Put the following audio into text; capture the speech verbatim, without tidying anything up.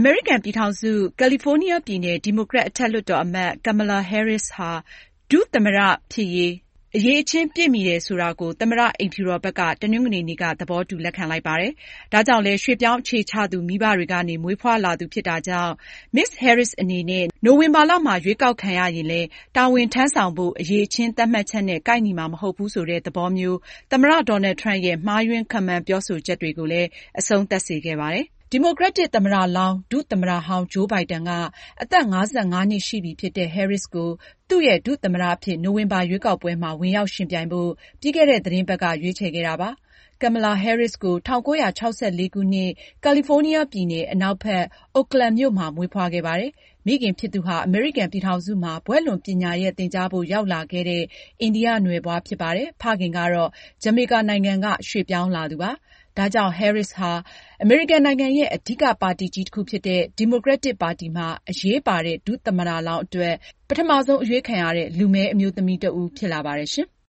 မေရိကန်ပြည်ထောင်စု ကယ်လီဖိုးနီးယားပြည်နယ် ဒီမိုကရက်အထက်လွှတ်တော်အမတ် Kamala Harris ဟာ ဒုသမ္မတဖြစ်ရေး အရည်အချင်းပြည့်မီတယ်ဆိုတာကို သမ္မတအိမ်ဖြူတော်ဘက်က တနင်္ဂနွေနေ့က သဘောတူလက်ခံလိုက်ပါတယ်။ ဒါကြောင့်လည်း ရွှေ့ပြောင်းအခြေချသူမိဘတွေကနေ မွေးဖွားလာသူဖြစ်တာကြောင့် မစ္စ Harris အနေနဲ့ နိုဝင်ဘာလမှာ ရွေးကောက်ခံရရင်လည်း တာဝန်ထမ်းဆောင်ဖို့ အရည်အချင်းသတ်မှတ်ချက်နဲ့ ကိုက်ညီမှာမဟုတ်ဘူးဆိုတဲ့ သဘောမျိုး သမ္မတ Donald Trump ရဲ့ မှားယွင်းခန့်မှန်းပြောဆိုချက်တွေကိုလည်း အဆုံးသတ်စေခဲ့ပါတယ်။ ဒီမိုကရက်တစ်သမ္မတလောင်း ဒုသမ္မတဟောင်း Joe Biden က အသက် ၅၅ နှစ်ရှိပြီဖြစ်တဲ့ Harris ကို သူ့ရဲ့ ဒုသမ္မတအဖြစ် နိုဝင်ဘာရွေးကောက်ပွဲမှာ ဝင်ရောက်ယှဉ်ပြိုင်ဖို့ ပြီးခဲ့တဲ့ သီတင်းပတ်က ရွေးချယ်ခဲ့တာပါ။ Kamala Harris ကို ၁၉၆၄ ခုနှစ် ကယ်လီဖိုးနီးယားပြည်နယ် အနောက်ဘက် Oakland မြို့မှာ မွေးဖွားခဲ့ပါတယ်။ မိခင်ဖြစ်သူဟာ အမေရိကန်ပြည်ထောင်စုမှာ ဘွဲ့လွန်ပညာရပ်သင်ကြားဖို့ ရောက်လာခဲ့တဲ့ အိန္ဒိယနွယ်ဖွားဖြစ်ပါတယ်။ ဖခင်ကတော့ ဂျမေကာနိုင်ငံက ရွှေ့ပြောင်းလာသူပါ။ ဒါကြောင့် Harris ဟာ အမေရိကန်နိုင်ငံရဲ့ အဓိကပါတီကြီးတခုဖြစ်တဲ့ ဒီမိုကရက်တစ်ပါတီမှာ အရေးပါတဲ့ ဒုသမ္မတလောင်းအတွက် ပထမဆုံးအရွေးခံရတဲ့ လူမည်းအမျိုးသမီးတဦးဖြစ်လာပါတယ်ရှင်။